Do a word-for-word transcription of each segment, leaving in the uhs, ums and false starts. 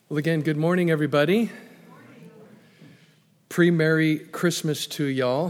Well, again, good morning, everybody. Pre-Merry Christmas to y'all.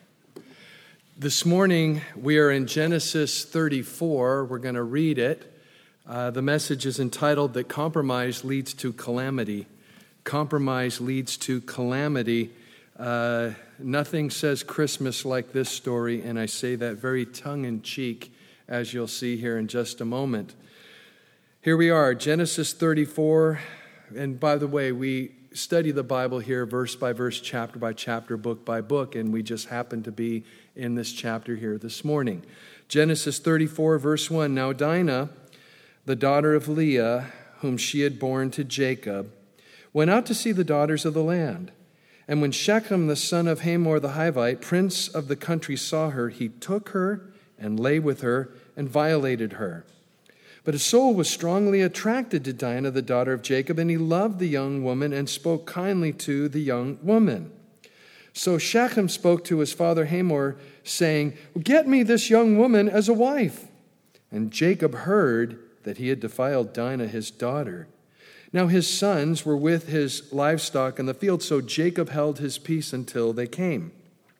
This morning, we are in Genesis thirty-four. We're going to read it. Uh, the message is entitled that compromise leads to calamity. Compromise leads to calamity. Uh, nothing says Christmas like this story, and I say that very tongue-in-cheek, as you'll see here in just a moment. Here we are, Genesis thirty-four. And by the way, we study the Bible here verse by verse, chapter by chapter, book by book, and we just happen to be in this chapter here this morning. Genesis thirty-four, verse one. Now Dinah, the daughter of Leah, whom she had borne to Jacob, went out to see the daughters of the land. And when Shechem, the son of Hamor the Hivite, prince of the country, saw her, he took her and lay with her and violated her. But his soul was strongly attracted to Dinah, the daughter of Jacob, and he loved the young woman and spoke kindly to the young woman. So Shechem spoke to his father Hamor, saying, "Get me this young woman as a wife." And Jacob heard that he had defiled Dinah, his daughter. Now his sons were with his livestock in the field, so Jacob held his peace until they came.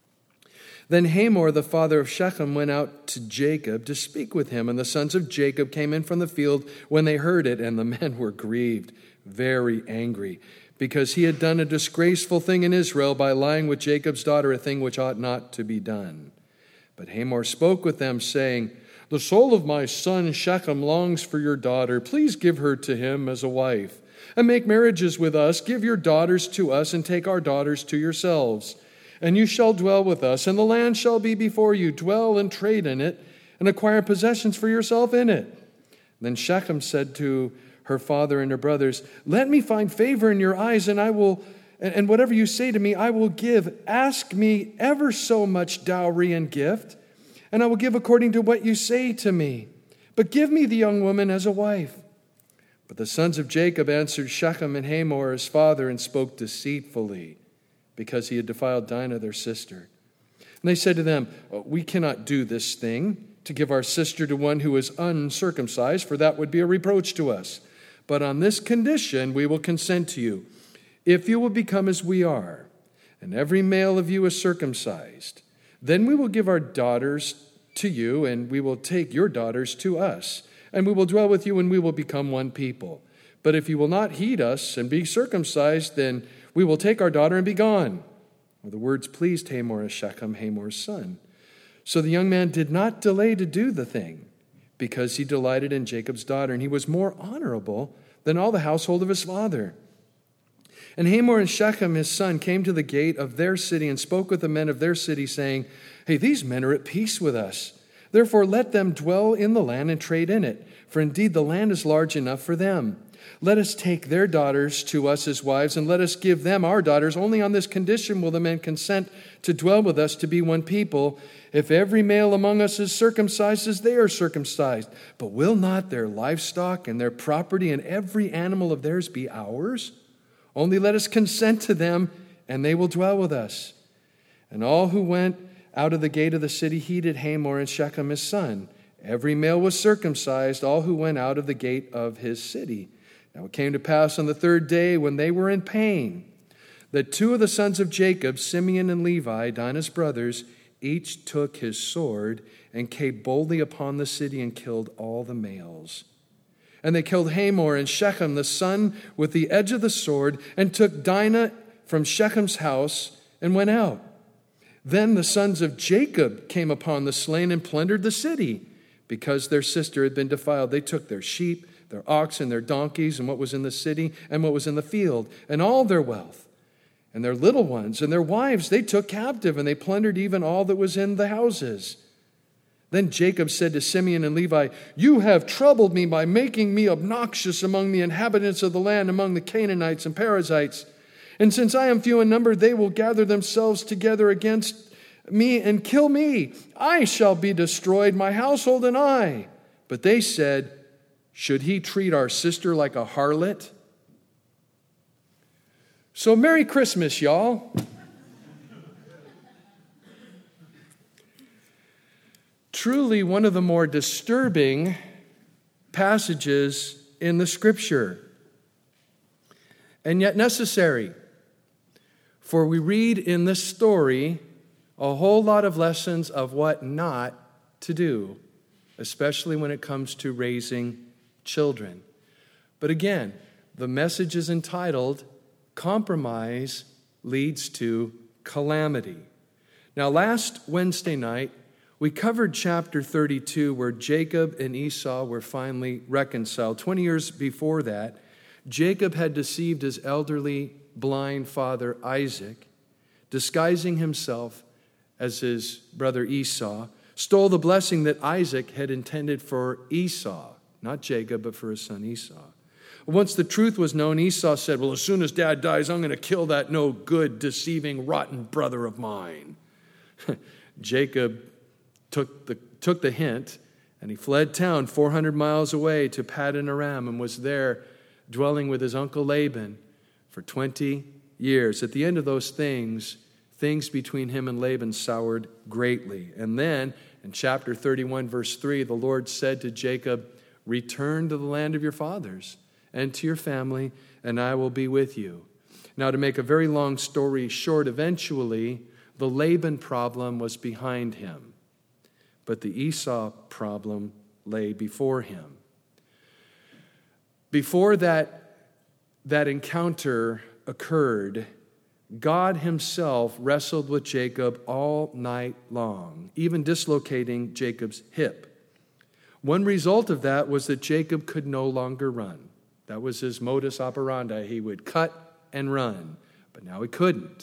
Then Hamor, the father of Shechem, went out to Jacob to speak with him, and the sons of Jacob came in from the field when they heard it, and the men were grieved, very angry, because he had done a disgraceful thing in Israel by lying with Jacob's daughter, a thing which ought not to be done. But Hamor spoke with them, saying, "The soul of my son Shechem longs for your daughter. Please give her to him as a wife, and make marriages with us. Give your daughters to us, and take our daughters to yourselves. And you shall dwell with us, and the land shall be before you. Dwell and trade in it, and acquire possessions for yourself in it." Then Shechem said to her father and her brothers, "Let me find favor in your eyes, and I will, and whatever you say to me, I will give. Ask me ever so much dowry and gift, and I will give according to what you say to me. But give me the young woman as a wife." But the sons of Jacob answered Shechem and Hamor his father and spoke deceitfully, because he had defiled Dinah, their sister. And they said to them, "We cannot do this thing, to give our sister to one who is uncircumcised, for that would be a reproach to us. But on this condition we will consent to you, if you will become as we are, and every male of you is circumcised. Then we will give our daughters to you, and we will take your daughters to us, and we will dwell with you, and we will become one people. But if you will not heed us and be circumcised, then we will take our daughter and be gone." Well, the words pleased Hamor as Shechem, Hamor's son. So the young man did not delay to do the thing, because he delighted in Jacob's daughter, and he was more honorable than all the household of his father. And Hamor and Shechem, his son, came to the gate of their city and spoke with the men of their city, saying, "Hey, these men are at peace with us. Therefore let them dwell in the land and trade in it, for indeed the land is large enough for them. Let us take their daughters to us as wives, and let us give them our daughters. Only on this condition will the men consent to dwell with us, to be one people. If every male among us is circumcised as they are circumcised, but will not their livestock and their property and every animal of theirs be ours? Only let us consent to them, and they will dwell with us." And all who went out of the gate of the city heeded Hamor and Shechem his son. Every male was circumcised, all who went out of the gate of his city. Now it came to pass on the third day, when they were in pain, that two of the sons of Jacob, Simeon and Levi, Dinah's brothers, each took his sword and came boldly upon the city and killed all the males. And they killed Hamor and Shechem the son with the edge of the sword, and took Dinah from Shechem's house and went out. Then the sons of Jacob came upon the slain and plundered the city, because their sister had been defiled. They took their sheep, their oxen, their donkeys, and what was in the city and what was in the field, and all their wealth, and their little ones and their wives they took captive, and they plundered even all that was in the houses. Then Jacob said to Simeon and Levi, "You have troubled me by making me obnoxious among the inhabitants of the land, among the Canaanites and Perizzites. And since I am few in number, they will gather themselves together against me and kill me. I shall be destroyed, my household and I." But they said, "Should he treat our sister like a harlot?" So Merry Christmas, y'all. Truly one of the more disturbing passages in the Scripture. and yet necessary. For we read in this story a whole lot of lessons of what not to do, especially when it comes to raising children. But again, the message is entitled, Compromise Leads to Calamity. Now, last Wednesday night, we covered chapter thirty-two, where Jacob and Esau were finally reconciled. Twenty years before that, Jacob had deceived his elderly, blind father Isaac, disguising himself as his brother Esau, stole the blessing that Isaac had intended for Esau, not Jacob, but for his son Esau. Once the truth was known, Esau said, well, as soon as Dad dies, I'm going to kill that no good, deceiving, rotten brother of mine. Jacob took the, took the hint, and he fled town four hundred miles away to Paddan Aram and was there dwelling with his uncle Laban for twenty years. At the end of those things, things between him and Laban soured greatly. And then, in chapter thirty-one, verse three, the Lord said to Jacob, return to the land of your fathers and to your family, and I will be with you. Now, to make a very long story short, eventually, the Laban problem was behind him, but the Esau problem lay before him. Before that, that encounter occurred, God himself wrestled with Jacob all night long, even dislocating Jacob's hip. One result of that was that Jacob could no longer run. That was his modus operandi. He would cut and run, but now he couldn't.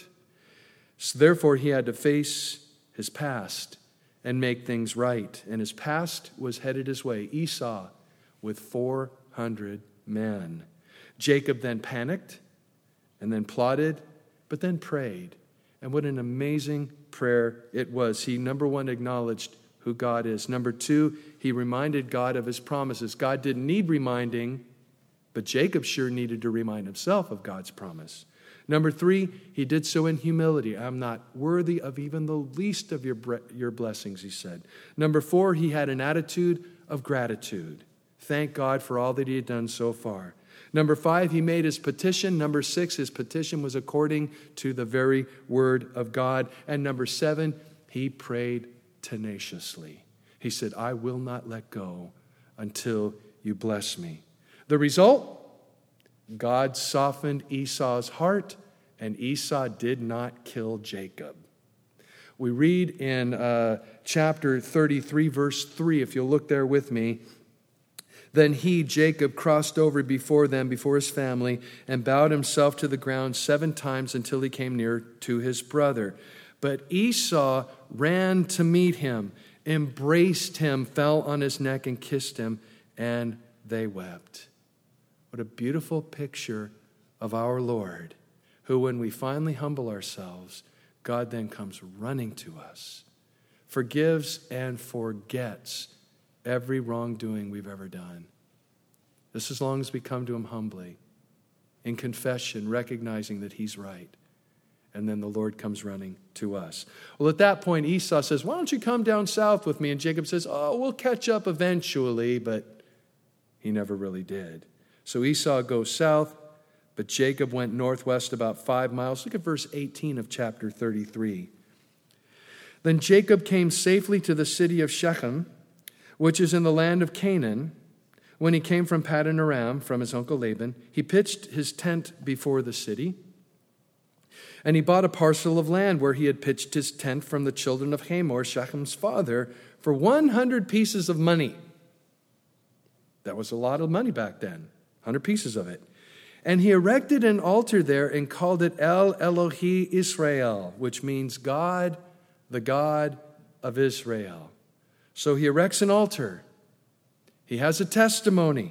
So therefore, he had to face his past and make things right. And his past was headed his way, Esau with four hundred men. Jacob then panicked and then plotted, but then prayed. And what an amazing prayer it was. He, number one, acknowledged who God is. Number two, he reminded God of his promises. God didn't need reminding, but Jacob sure needed to remind himself of God's promise. Number three, he did so in humility. I'm not worthy of even the least of your, your blessings, he said. Number four, he had an attitude of gratitude. Thank God for all that he had done so far. Number five, he made his petition. Number six, his petition was according to the very word of God. And number seven, he prayed tenaciously. He said, I will not let go until you bless me. The result? God softened Esau's heart, and Esau did not kill Jacob. We read in uh, chapter thirty-three, verse three, if you'll look there with me. Then he, Jacob, crossed over before them, before his family, and bowed himself to the ground seven times until he came near to his brother. But Esau ran to meet him, embraced him, fell on his neck, and kissed him, and they wept. What a beautiful picture of our Lord, who, when we finally humble ourselves, God then comes running to us, forgives and forgets every wrongdoing we've ever done. This as long as we come to him humbly, in confession, recognizing that he's right. And then the Lord comes running to us. Well, at that point, Esau says, why don't you come down south with me? And Jacob says, oh, we'll catch up eventually, but he never really did. So Esau goes south, but Jacob went northwest about five miles. Look at verse eighteen of chapter thirty-three. Then Jacob came safely to the city of Shechem, which is in the land of Canaan. When he came from Paddan Aram, from his uncle Laban, he pitched his tent before the city, and he bought a parcel of land where he had pitched his tent from the children of Hamor, Shechem's father, for one hundred pieces of money. That was a lot of money back then, one hundred pieces of it. And he erected an altar there and called it El Elohi Israel, which means God, the God of Israel. So he erects an altar. He has a testimony.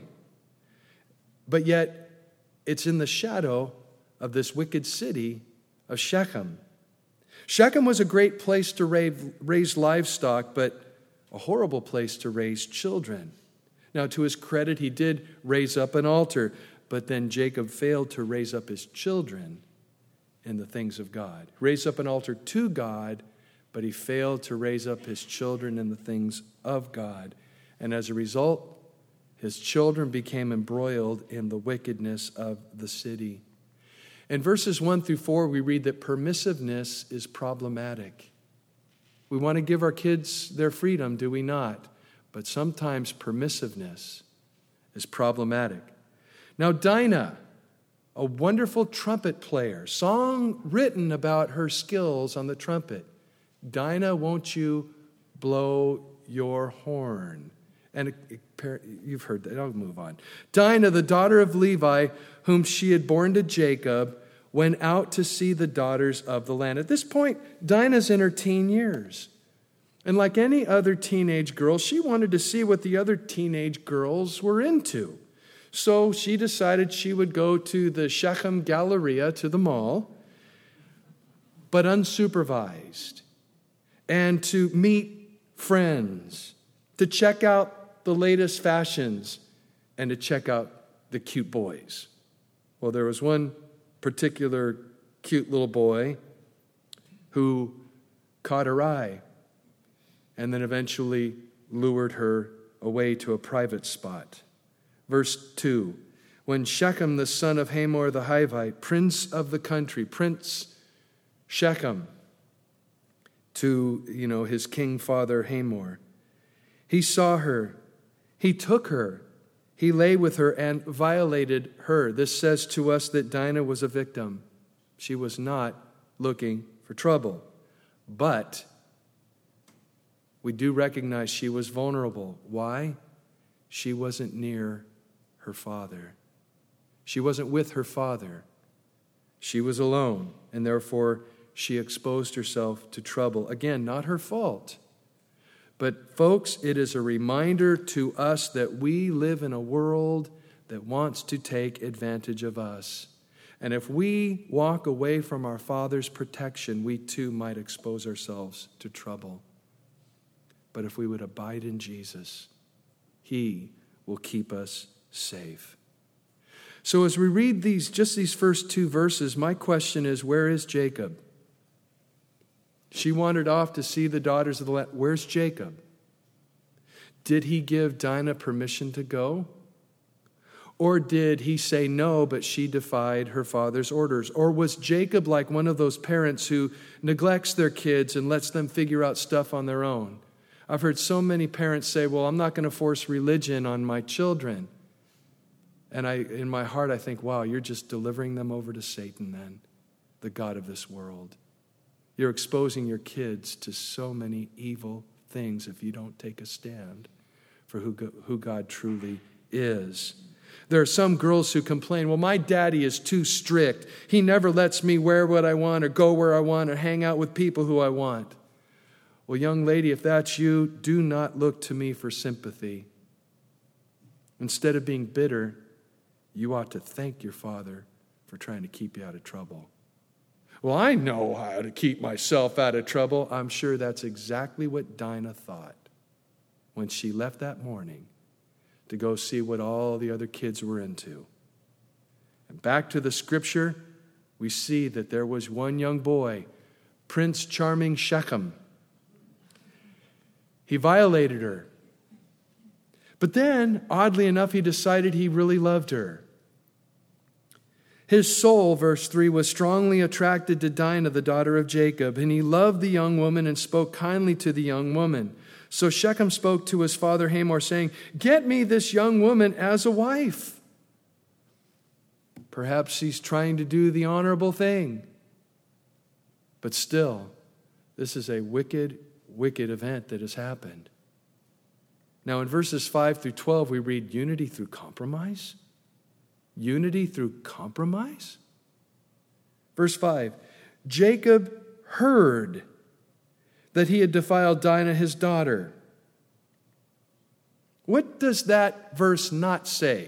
But yet, it's in the shadow of this wicked city of Shechem. Shechem was a great place to raise livestock, but a horrible place to raise children. Now, to his credit, he did raise up an altar, but then Jacob failed to raise up his children in the things of God. Raise up an altar to God, but he failed to raise up his children in the things of God. And as a result, his children became embroiled in the wickedness of the city. In verses one through four, we read that permissiveness is problematic. We want to give our kids their freedom, do we not? But sometimes permissiveness is problematic. Now, Dinah, a wonderful trumpet player, song written about her skills on the trumpet. Dinah, won't you blow your horn? And you've heard that. I'll move on. Dinah, the daughter of Levi, whom she had borne to Jacob, went out to see the daughters of the land. At this point, Dinah's in her teen years. And like any other teenage girl, she wanted to see what the other teenage girls were into. So she decided she would go to the Shechem Galleria, to the mall, but unsupervised, and to meet friends, to check out the latest fashions, and to check out the cute boys. Well, there was one particular cute little boy who caught her eye and then eventually lured her away to a private spot. Verse two, when Shechem, the son of Hamor the Hivite, prince of the country, Prince Shechem, to, you know, his king father Hamor, he saw her, he took her, he lay with her and violated her. This says to us that Dinah was a victim. She was not looking for trouble. But we do recognize she was vulnerable. Why? She wasn't near her father. She wasn't with her father. She was alone, and therefore she exposed herself to trouble. Again, not her fault. But folks, it is a reminder to us that we live in a world that wants to take advantage of us. And if we walk away from our Father's protection, we too might expose ourselves to trouble. But if we would abide in Jesus, He will keep us safe. So as we read these, just these first two verses, my question is, where is Jacob? She wandered off to see the daughters of the land. Where's Jacob? Did he give Dinah permission to go? Or did he say no, but she defied her father's orders? Or was Jacob like one of those parents who neglects their kids and lets them figure out stuff on their own? I've heard so many parents say, well, I'm not going to force religion on my children. And I, in my heart, I think, wow, you're just delivering them over to Satan then, the god of this world. You're exposing your kids to so many evil things if you don't take a stand for who, who God truly is. There are some girls who complain, well, my daddy is too strict. He never lets me wear what I want or go where I want or hang out with people who I want. Well, young lady, if that's you, do not look to me for sympathy. Instead of being bitter, you ought to thank your father for trying to keep you out of trouble. Well, I know how to keep myself out of trouble. I'm sure that's exactly what Dinah thought when she left that morning to go see what all the other kids were into. And back to the scripture, we see that there was one young boy, Prince Charming Shechem. He violated her. But then, oddly enough, he decided he really loved her. His soul, verse three, was strongly attracted to Dinah, the daughter of Jacob, and he loved the young woman and spoke kindly to the young woman. So Shechem spoke to his father Hamor, saying, get me this young woman as a wife. Perhaps he's trying to do the honorable thing. But still, this is a wicked, wicked event that has happened. Now in verses five through twelve, we read unity through compromise. Unity through compromise? Verse five, Jacob heard that he had defiled Dinah, his daughter. What does that verse not say?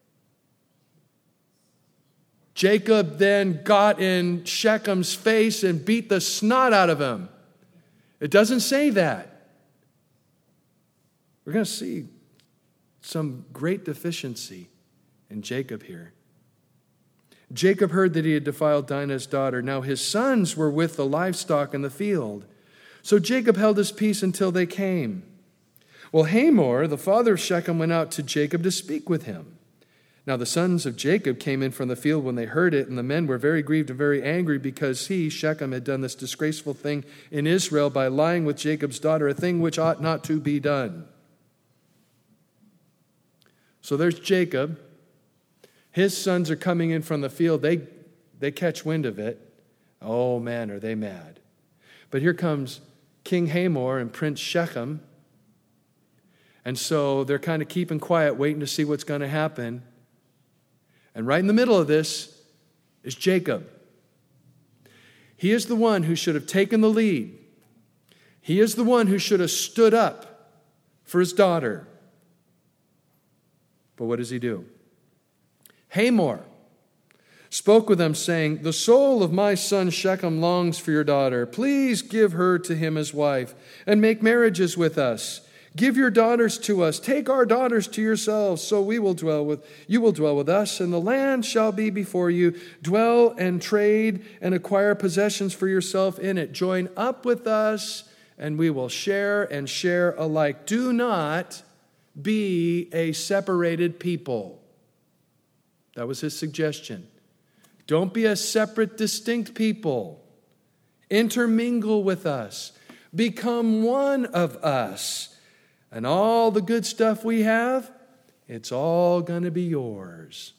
Jacob then got in Shechem's face and beat the snot out of him. It doesn't say that. We're going to see some great deficiency in Jacob here. Jacob heard that he had defiled Dinah's daughter. Now his sons were with the livestock in the field. So Jacob held his peace until they came. Well, Hamor, the father of Shechem, went out to Jacob to speak with him. Now the sons of Jacob came in from the field when they heard it, and the men were very grieved and very angry because he, Shechem, had done this disgraceful thing in Israel by lying with Jacob's daughter, a thing which ought not to be done. So there's Jacob. His sons are coming in from the field. They, they catch wind of it. Oh man, are they mad. But here comes King Hamor and Prince Shechem. And so they're kind of keeping quiet, waiting to see what's going to happen. And right in the middle of this is Jacob. He is the one who should have taken the lead. He is the one who should have stood up for his daughter. But what does he do? Hamor spoke with them, saying, "The soul of my son Shechem longs for your daughter. Please give her to him as wife, and make marriages with us. Give your daughters to us. Take our daughters to yourselves, so we will dwell with you will dwell with us, and the land shall be before you. Dwell and trade and acquire possessions for yourself in it. Join up with us, and we will share and share alike. Do not be a separated people." That was his suggestion. Don't be a separate, distinct people. Intermingle with us. Become one of us. And all the good stuff we have, it's all going to be yours.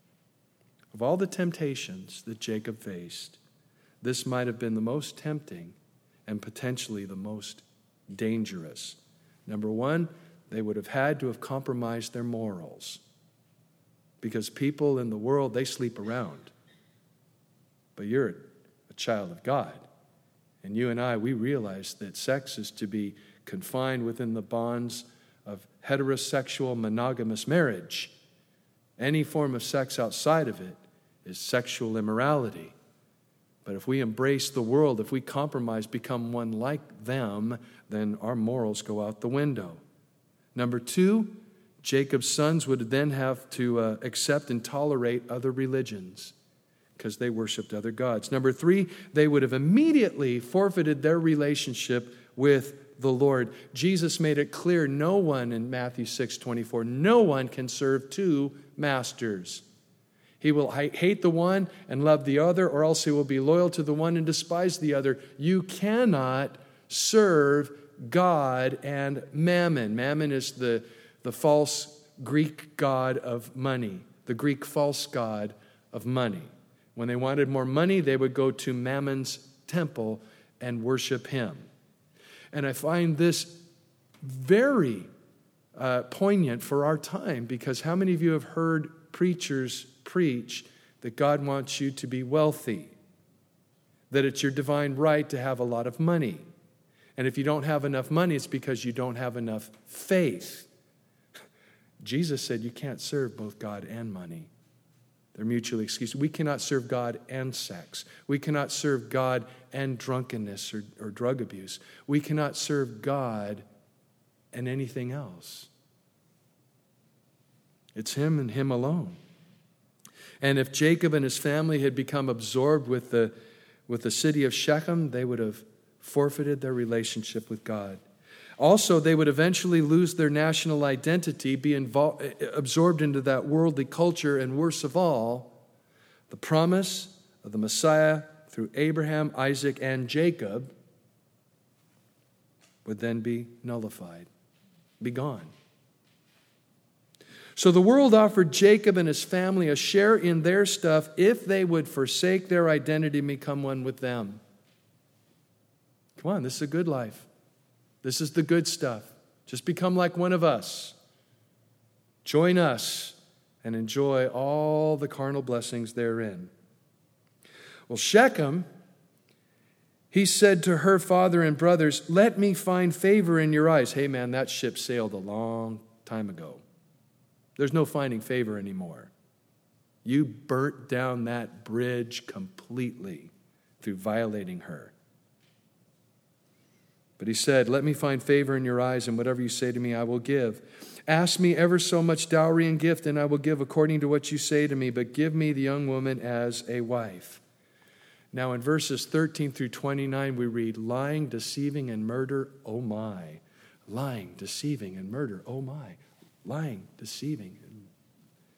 Of all the temptations that Jacob faced, this might have been the most tempting and potentially the most dangerous. Number one, they would have had to have compromised their morals. Because people in the world, they sleep around. But you're a child of God. And you and I, we realize that sex is to be confined within the bonds of heterosexual monogamous marriage. Any form of sex outside of it is sexual immorality. But if we embrace the world, if we compromise, become one like them, then our morals go out the window. Number two, Jacob's sons would then have to uh, accept and tolerate other religions because they worshiped other gods. Number three, they would have immediately forfeited their relationship with the Lord. Jesus made it clear, no one in Matthew six twenty-four, no one can serve two masters. He will hate the one and love the other, or else he will be loyal to the one and despise the other. You cannot serve God and mammon. Mammon is the, the false Greek god of money, the Greek false god of money. When they wanted more money, they would go to Mammon's temple and worship him. And I find this very uh, poignant for our time, because how many of you have heard preachers preach that God wants you to be wealthy, that it's your divine right to have a lot of money, and if you don't have enough money, it's because you don't have enough faith. Jesus said you can't serve both God and money. They're mutually exclusive. We cannot serve God and sex. We cannot serve God and drunkenness or, or drug abuse. We cannot serve God and anything else. It's him and him alone. And if Jacob and his family had become absorbed with the, with the city of Shechem, they would have forfeited their relationship with God. Also, they would eventually lose their national identity, be involved, absorbed into that worldly culture, and worst of all, the promise of the Messiah through Abraham, Isaac, and Jacob would then be nullified, be gone. So the world offered Jacob and his family a share in their stuff if they would forsake their identity and become one with them. Come on, this is a good life. This is the good stuff. Just become like one of us. Join us and enjoy all the carnal blessings therein. Well, Shechem, he said to her father and brothers, "Let me find favor in your eyes." Hey man, that ship sailed a long time ago. There's no finding favor anymore. You burnt down that bridge completely through violating her. But he said, "Let me find favor in your eyes, and whatever you say to me, I will give. Ask me ever so much dowry and gift, and I will give according to what you say to me, but give me the young woman as a wife." Now in verses thirteen through twenty-nine, we read, lying, deceiving, and murder, oh my. Lying, deceiving, and murder, oh my. Lying, deceiving.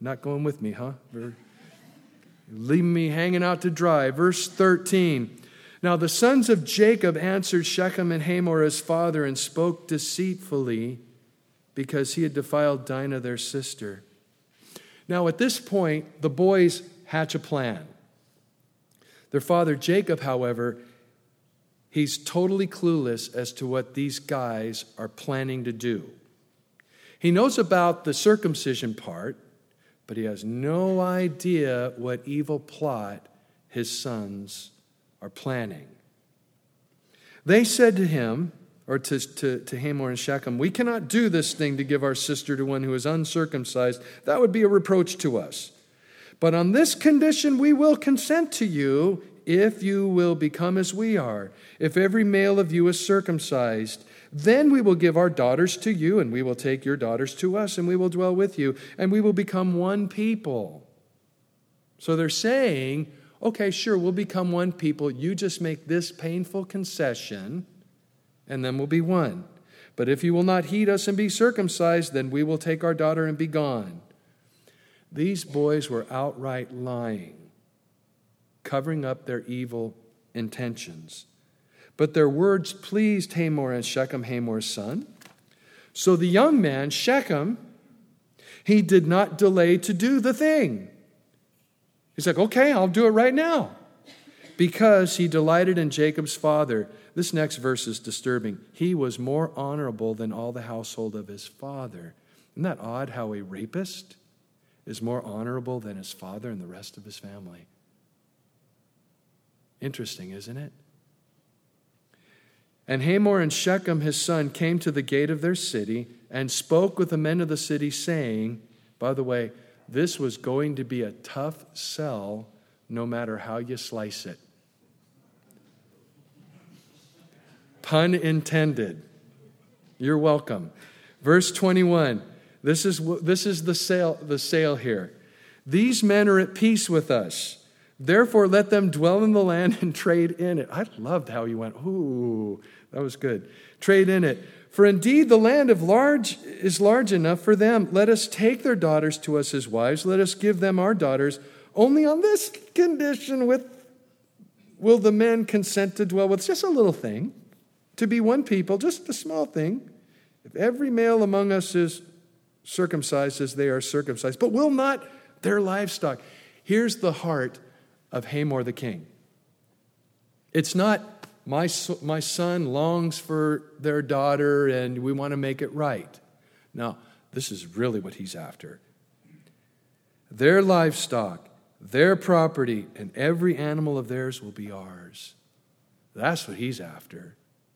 Not going with me, huh? You're leaving me hanging out to dry. Verse thirteen. Now the sons of Jacob answered Shechem and Hamor his father and spoke deceitfully because he had defiled Dinah their sister. Now at this point, the boys hatch a plan. Their father Jacob, however, he's totally clueless as to what these guys are planning to do. He knows about the circumcision part, but he has no idea what evil plot his sons are planning. They said to him, or to, to, to Hamor and Shechem, we cannot do this thing to give our sister to one who is uncircumcised. That would be a reproach to us. But on this condition we will consent to you if you will become as we are. If every male of you is circumcised, then we will give our daughters to you, and we will take your daughters to us, and we will dwell with you, and we will become one people. So they're saying, okay, sure, we'll become one people. You just make this painful concession, and then we'll be one. But if you will not heed us and be circumcised, then we will take our daughter and be gone. These boys were outright lying, covering up their evil intentions. But their words pleased Hamor and Shechem, Hamor's son. So the young man, Shechem, he did not delay to do the thing. He's like, okay, I'll do it right now. Because he delighted in Jacob's father. This next verse is disturbing. He was more honorable than all the household of his father. Isn't that odd how a rapist is more honorable than his father and the rest of his family? Interesting, isn't it? And Hamor and Shechem, his son, came to the gate of their city and spoke with the men of the city, saying, by the way, this was going to be a tough sell no matter how you slice it. Pun intended. You're welcome. Verse twenty-one. This is this is the sale the sale here. These men are at peace with us. Therefore, let them dwell in the land and trade in it. I loved how he went, ooh, that was good. Trade in it. For indeed, the land of large is large enough for them. Let us take their daughters to us as wives. Let us give them our daughters. Only on this condition with will the men consent to dwell with. It's just a little thing. To be one people, just a small thing. If every male among us is circumcised as they are circumcised, but will not their livestock. Here's the heart of Hamor the king. It's not my, my son longs for their daughter and we want to make it right. No, this is really what he's after. Their livestock, their property, and every animal of theirs will be ours. That's what he's after.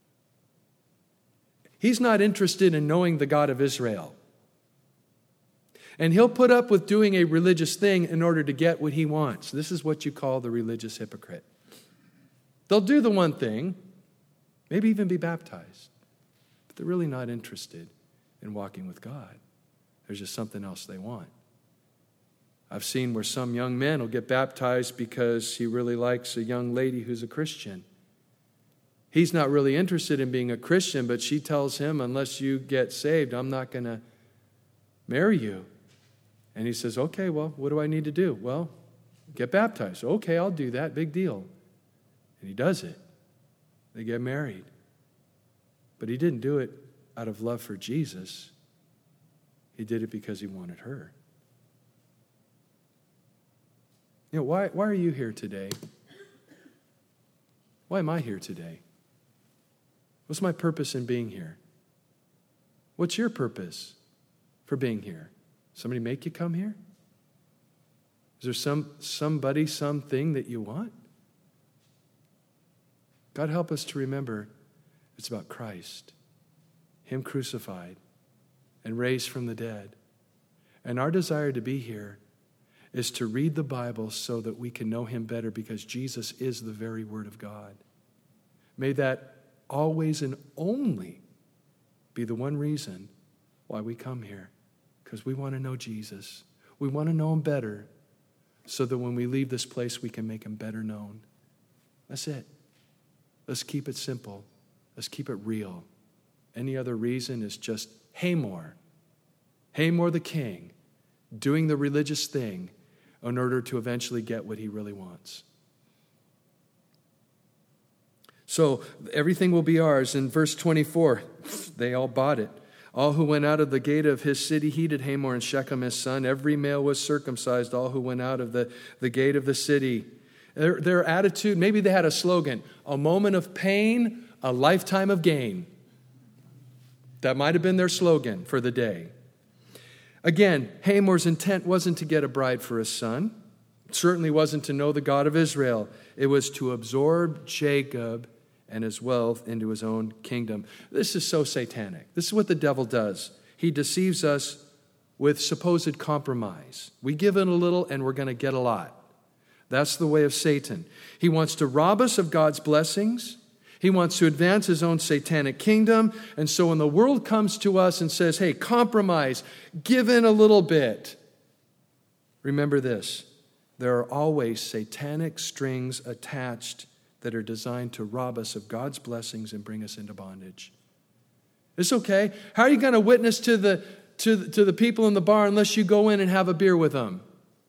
He's not interested in knowing the God of Israel. And he'll put up with doing a religious thing in order to get what he wants. This is what you call the religious hypocrite. They'll do the one thing, maybe even be baptized, but they're really not interested in walking with God. There's just something else they want. I've seen where some young men will get baptized because he really likes a young lady who's a Christian. He's not really interested in being a Christian, but she tells him, unless you get saved, I'm not going to marry you. And he says, okay, well, what do I need to do? Well, get baptized. Okay, I'll do that. Big deal. And he does it. They get married. But he didn't do it out of love for Jesus. He did it because he wanted her. You know, why, why are you here today? Why am I here today? What's my purpose in being here? What's your purpose for being here? Somebody make you come here? Is there some somebody, something that you want? God help us to remember it's about Christ, Him crucified and raised from the dead. And our desire to be here is to read the Bible so that we can know Him better, because Jesus is the very Word of God. May that always and only be the one reason why we come here, because we want to know Jesus. We want to know Him better so that when we leave this place, we can make Him better known. That's it. Let's keep it simple. Let's keep it real. Any other reason is just Hamor. Hamor the king doing the religious thing in order to eventually get what he really wants. So everything will be ours. In verse twenty-four, they all bought it. All who went out of the gate of his city heeded Hamor and Shechem his son. Every male was circumcised, all who went out of the, the gate of the city. Their, their attitude, maybe they had a slogan, a moment of pain, a lifetime of gain. That might have been their slogan for the day. Again, Hamor's intent wasn't to get a bride for his son. It certainly wasn't to know the God of Israel. It was to absorb Jacob and his wealth into his own kingdom. This is so satanic. This is what the devil does. He deceives us with supposed compromise. We give in a little and we're going to get a lot. That's the way of Satan. He wants to rob us of God's blessings. He wants to advance his own satanic kingdom. And so when the world comes to us and says, hey, compromise, give in a little bit, remember this. There are always satanic strings attached that are designed to rob us of God's blessings and bring us into bondage. It's okay. How are you going to witness to the, to, the, to the people in the bar unless you go in and have a beer with them?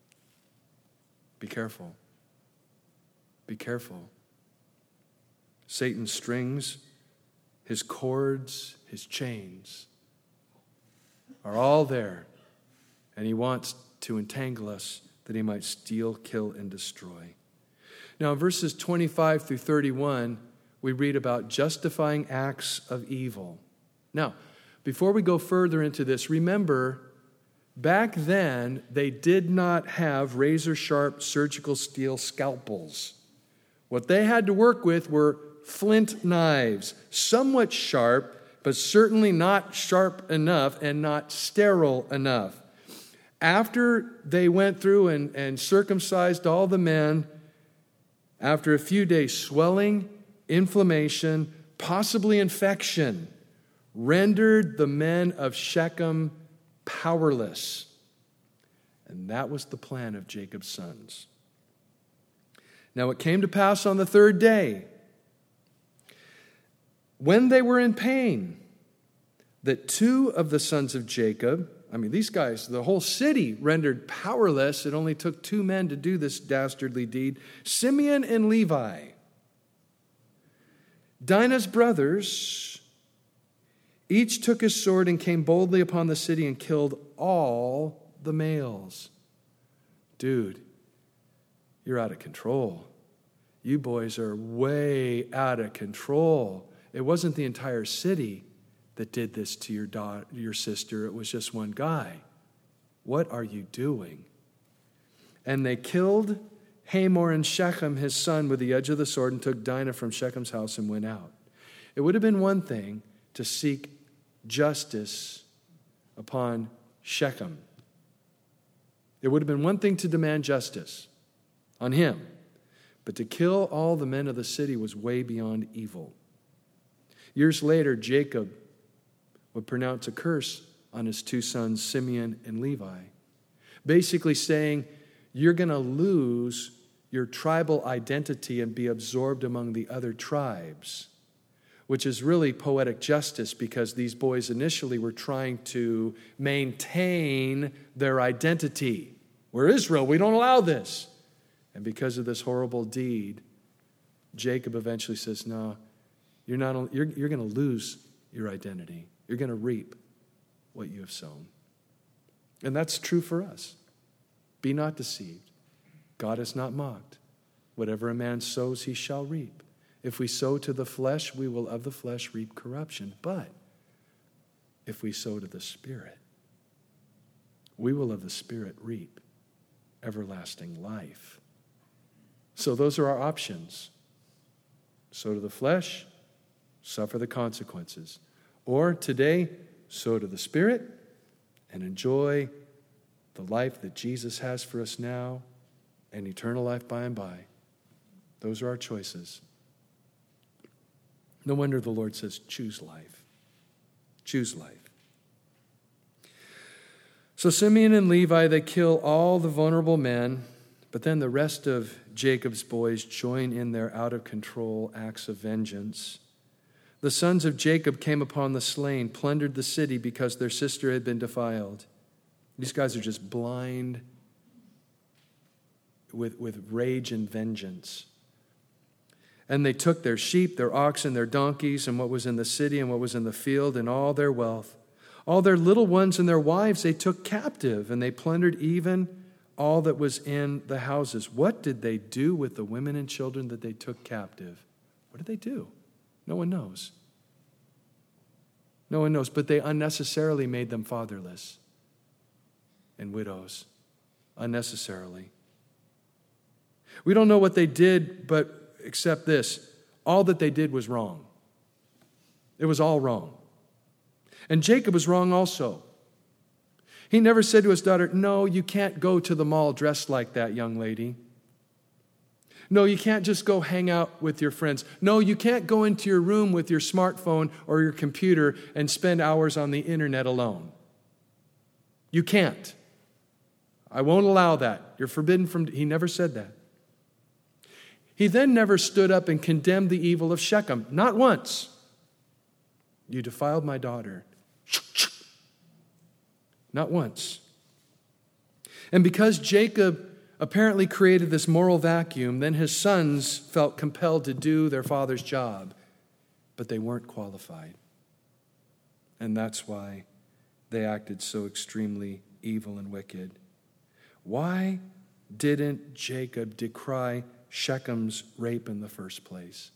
Be careful. Be careful. Satan's strings, his cords, his chains are all there. And he wants to entangle us that he might steal, kill, and destroy. Now, in verses twenty-five through thirty-one, we read about justifying acts of evil. Now, before we go further into this, remember, back then, they did not have razor-sharp surgical steel scalpels. What they had to work with were flint knives, somewhat sharp, but certainly not sharp enough and not sterile enough. After they went through and, and circumcised all the men, after a few days, swelling, inflammation, possibly infection, rendered the men of Shechem powerless. And that was the plan of Jacob's sons. Now it came to pass on the third day, when they were in pain, that two of the sons of Jacob, I mean, these guys, the whole city rendered powerless. It only took two men to do this dastardly deed. Simeon and Levi, Dinah's brothers, each took his sword and came boldly upon the city and killed all the males. Dude, you're out of control. You boys are way out of control. It wasn't the entire city that did this to your daughter, your sister. It was just one guy. What are you doing? And they killed Hamor and Shechem, his son, with the edge of the sword and took Dinah from Shechem's house and went out. It would have been one thing to seek justice upon Shechem. It would have been one thing to demand justice on him. But to kill all the men of the city was way beyond evil. Years later, Jacob would pronounce a curse on his two sons, Simeon and Levi, basically saying, you're going to lose your tribal identity and be absorbed among the other tribes, which is really poetic justice because these boys initially were trying to maintain their identity. We're Israel, we don't allow this. And because of this horrible deed, Jacob eventually says, no, you're not. You're, you're going to lose your identity. You're going to reap what you have sown. And that's true for us. Be not deceived. God is not mocked. Whatever a man sows, he shall reap. If we sow to the flesh, we will of the flesh reap corruption. But if we sow to the Spirit, we will of the Spirit reap everlasting life. So those are our options. Sow to the flesh, suffer the consequences. Or today, sow to the Spirit and enjoy the life that Jesus has for us now and eternal life by and by. Those are our choices. No wonder the Lord says, choose life. Choose life. So Simeon and Levi, they kill all the vulnerable men, but then the rest of Jacob's boys join in their out-of-control acts of vengeance. The sons of Jacob came upon the slain, plundered the city because their sister had been defiled. These guys are just blind with, with rage and vengeance. And they took their sheep, their oxen, their donkeys, and what was in the city and what was in the field, and all their wealth. All their little ones and their wives they took captive, and they plundered even all that was in the houses. What did they do with the women and children that they took captive? What did they do? No one knows. No one knows, but they unnecessarily made them fatherless and widows. Unnecessarily. We don't know what they did, but except this. All that they did was wrong. It was all wrong. And Jacob was wrong also. He never said to his daughter, no, you can't go to the mall dressed like that, young lady. No, you can't just go hang out with your friends. No, you can't go into your room with your smartphone or your computer and spend hours on the internet alone. You can't. I won't allow that. You're forbidden from... He never said that. He then never stood up and condemned the evil of Shechem. Not once. You defiled my daughter. Not once. And because Jacob apparently created this moral vacuum, then his sons felt compelled to do their father's job, but they weren't qualified. And that's why they acted so extremely evil and wicked. Why didn't Jacob decry Shechem's rape in the first place?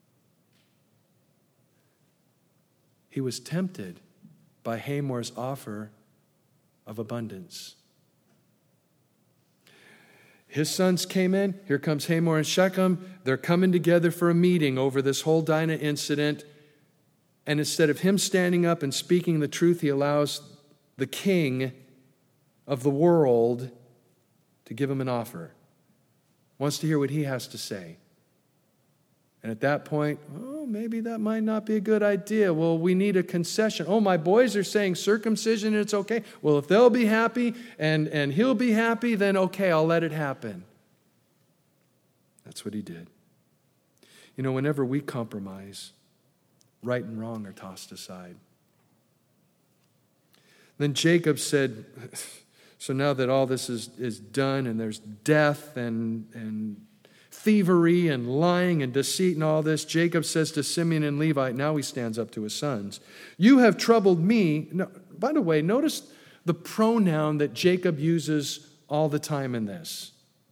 He was tempted by Hamor's offer of abundance. His sons came in. Here comes Hamor and Shechem. They're coming together for a meeting over this whole Dinah incident. And instead of him standing up and speaking the truth, he allows the king of the world to give him an offer. Wants to hear what he has to say. And at that point, oh, maybe that might not be a good idea. Well, we need a concession. Oh, my boys are saying circumcision and it's okay. Well, if they'll be happy and, and he'll be happy, then okay, I'll let it happen. That's what he did. You know, whenever we compromise, right and wrong are tossed aside. Then Jacob said, so now that all this is, is done and there's death and, and thievery and lying and deceit and all this, Jacob says to Simeon and Levi, now he stands up to his sons, you have troubled me. Now, by the way, notice the pronoun that Jacob uses all the time in this.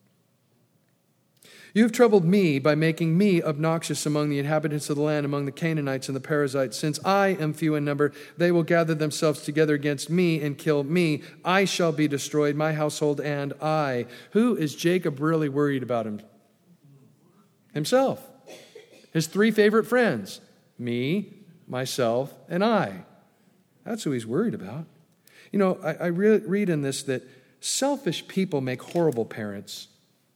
You have troubled me by making me obnoxious among the inhabitants of the land, among the Canaanites and the Perizzites. Since I am few in number, they will gather themselves together against me and kill me. I shall be destroyed, my household and I. Who is Jacob really worried about him? Himself. His three favorite friends. Me, myself, and I. That's who he's worried about. You know, I, I re- read in this that selfish people make horrible parents.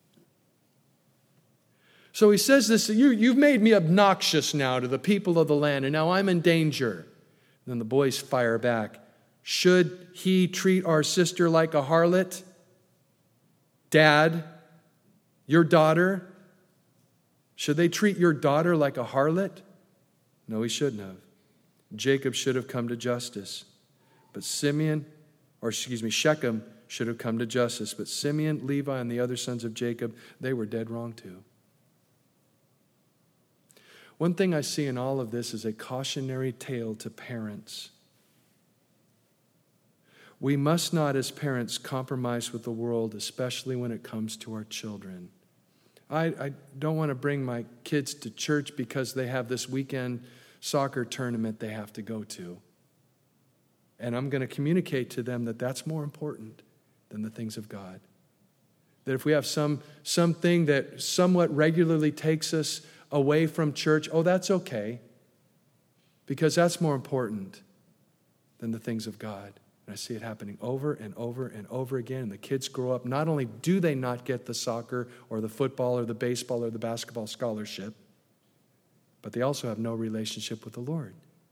So he says this, you, you've made me obnoxious now to the people of the land, and now I'm in danger. And then the boys fire back. Should he treat our sister like a harlot? Dad, your daughter, should they treat your daughter like a harlot? No, he shouldn't have. Jacob should have come to justice. But Simeon, or excuse me, Shechem should have come to justice. But Simeon, Levi, and the other sons of Jacob, they were dead wrong too. One thing I see in all of this is a cautionary tale to parents. We must not, as parents, compromise with the world, especially when it comes to our children. I, I don't want to bring my kids to church because they have this weekend soccer tournament they have to go to. And I'm going to communicate to them that that's more important than the things of God. That if we have some something that somewhat regularly takes us away from church, oh, that's okay, because that's more important than the things of God. And I see it happening over and over and over again. And the kids grow up, not only do they not get the soccer or the football or the baseball or the basketball scholarship, but they also have no relationship with the Lord.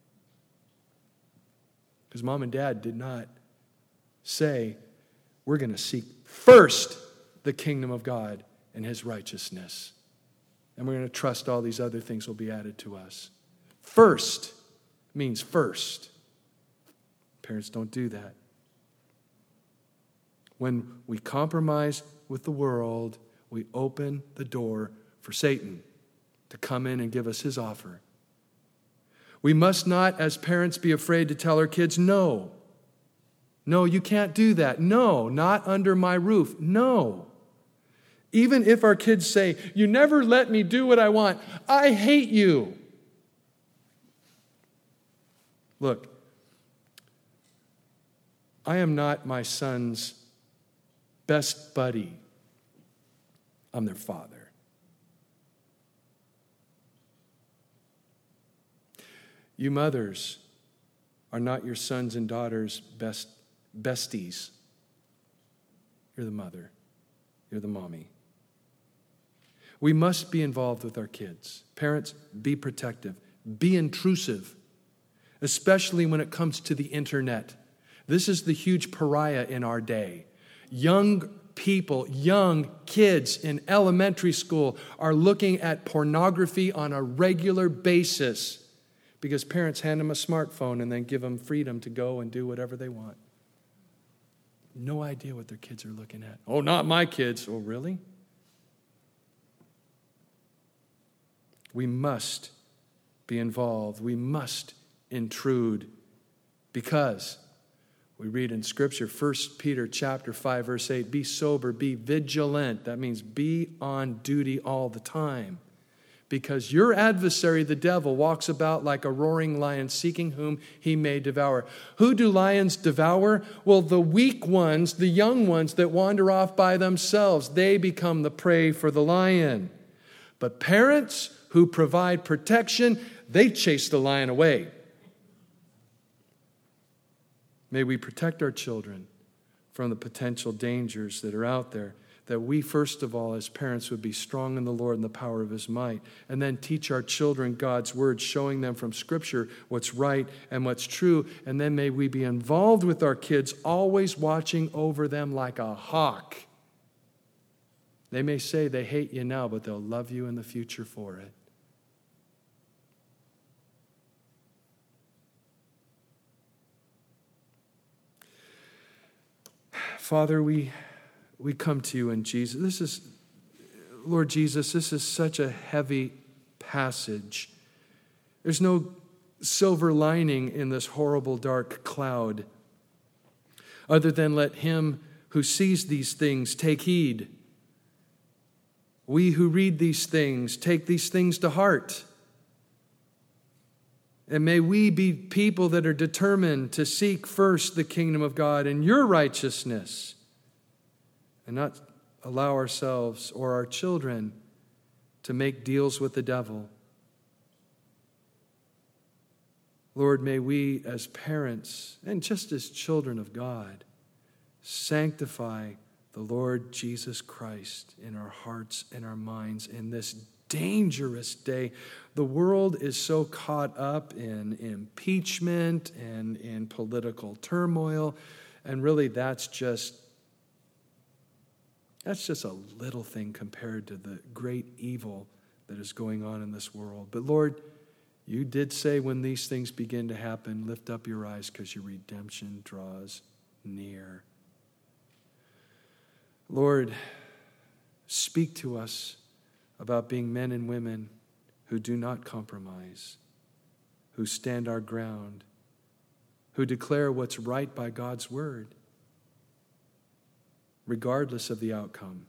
Because mom and dad did not say, we're going to seek first the kingdom of God and his righteousness. And we're going to trust all these other things will be added to us. First means first. Parents don't do that. When we compromise with the world, we open the door for Satan to come in and give us his offer. We must not, as parents, be afraid to tell our kids, no. No, you can't do that. No, not under my roof. No. Even if our kids say, you never let me do what I want, I hate you. Look, I am not my son's best buddy. I'm their father. You mothers are not your sons and daughters' best besties. You're the mother. You're the mommy. We must be involved with our kids. Parents, be protective. Be intrusive, especially when it comes to the internet. This is the huge pariah in our day. Young people, young kids in elementary school are looking at pornography on a regular basis because parents hand them a smartphone and then give them freedom to go and do whatever they want. No idea what their kids are looking at. Oh, not my kids. Oh, really? We must be involved. We must intrude because we read in Scripture, First Peter chapter five, verse eight, be sober, be vigilant. That means be on duty all the time. Because your adversary, the devil, walks about like a roaring lion, seeking whom he may devour. Who do lions devour? Well, the weak ones, the young ones that wander off by themselves, they become the prey for the lion. But parents who provide protection, they chase the lion away. May we protect our children from the potential dangers that are out there, that we, first of all, as parents, would be strong in the Lord and the power of his might, and then teach our children God's word, showing them from Scripture what's right and what's true, and then may we be involved with our kids, always watching over them like a hawk. They may say they hate you now, but they'll love you in the future for it. Father, we we come to you in Jesus. This is, Lord Jesus, this is such a heavy passage. There's no silver lining in this horrible dark cloud other than let him who sees these things take heed. We who read these things take these things to heart. And may we be people that are determined to seek first the kingdom of God and your righteousness, and not allow ourselves or our children to make deals with the devil. Lord, may we as parents and just as children of God sanctify the Lord Jesus Christ in our hearts and our minds in this dangerous day. The world is so caught up in impeachment and in political turmoil, and really that's just that's just a little thing compared to the great evil that is going on in this world. But Lord, you did say when these things begin to happen, lift up your eyes because your redemption draws near. Lord, speak to us about being men and women who do not compromise, who stand our ground, who declare what's right by God's word, regardless of the outcome.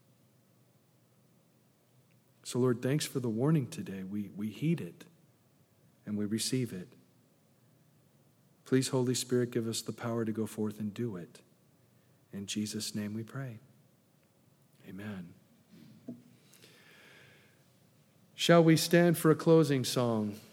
So, Lord, thanks for the warning today. We, we heed it and we receive it. Please, Holy Spirit, give us the power to go forth and do it. In Jesus' name we pray. Amen. Shall we stand for a closing song?